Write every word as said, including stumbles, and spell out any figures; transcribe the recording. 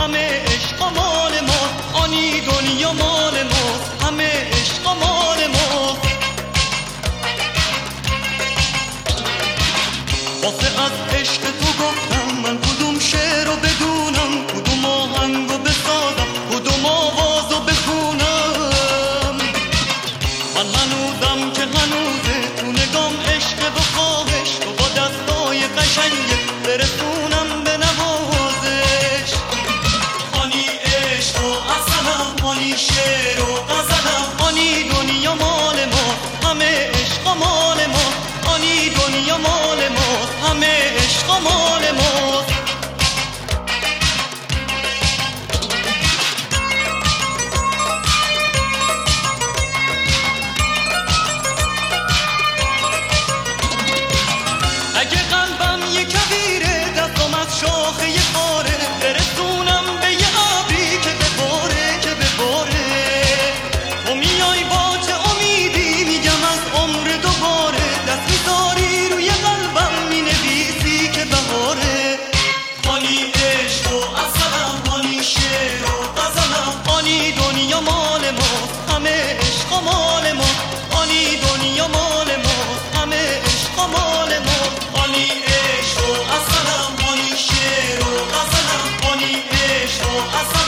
همه عشق و مال ما، آنی دنیا مال ما، همه عشق و مال ما. واسه از عشق تو گفتم من کدوم شعر رو بدونم، کدوم آهنگ رو بسازم، کدوم آواز رو بخونم. من هنوزم که هنوزه تو نگام عشق و خواهش، تو با دستای قشنگه برسونم به نوازش. آنی عشق و اصلم، آنی شعر و غزلم، آنی دنیا مال ما، همه عشق و مال ما، آنی دنیا مال ما، همه عشق و مال ما. اگه قلبم یه کبیره، دستم از شاخه یه خاره، برسونم به یه ابری که بباره که بباره. تو میای با چه امیدی، میگم از عمر دوباره، دست میذاری روی قلبم مینویسی که بهاره. آنی عشق و اصلم، آنی شعر و غزلم، آنی دنیا مال ما، همه عشق و مال ما، آنی دنیا مال ما، همه عشق و مال ما. آنی عشق و اصلم، آنی شعر و غزلم، آنی عشق و اصلم.